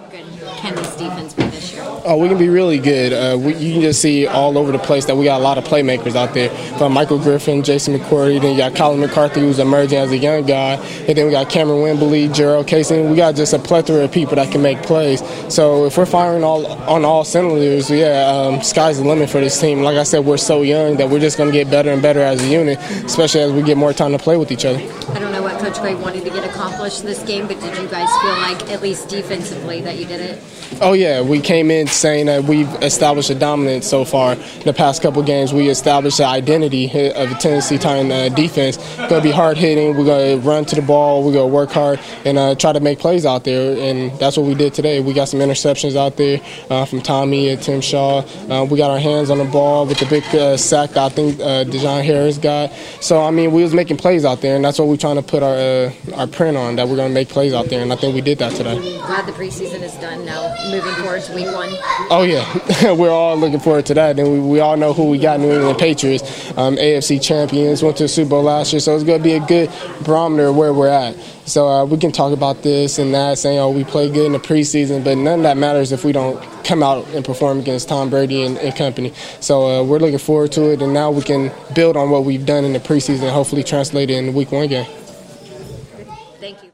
good can this defense be this year? Oh, we can be really good. You can just see all over the place that we got a lot of playmakers out there. From Michael Griffin, Jason McCourty, then you got Colin McCarthy, who's emerging as a young guy, and then we got Cameron Wimbley, Gerald Casey. We got just a plethora of people that can make plays. So if we're firing on all cylinders, sky's the limit for this team. Like I said, we're so young that we're just going to get better and better as a unit, especially as we get more time to play with each other. I don't know what Coach Gray wanted to get accomplished this game, but did you guys feel like, at least defensively, that you did it? Oh, yeah. We came in saying that we've established a dominance so far. In the past couple games, we established an identity of a Tennessee Titan defense. Going to be hard-hitting. We're going to run to the ball. We're going to work hard and try to make plays out there, and that's what we did today. We got some interceptions out there from Tommy and Tim Shaw. We got our hands on the ball with the big sack that I think Dejon Harris got. So, I mean, we was making plays out there, and that's what we're trying to put our print on, that we're going to make plays out there, and I think we did that today. Glad the preseason is done now, moving forward to week 1. Oh, yeah. We're all looking forward to that. And we all know who we got, New England Patriots, AFC champions, went to the Super Bowl last year. So it's going to be a good barometer of where we're at. So we can talk about this and that, saying, oh, we played good in the preseason, but none of that matters if we don't come out and perform against Tom Brady and company. So we're looking forward to it, and now we can build on what we've done in the preseason and hopefully translate it in the week 1 game. Thank you.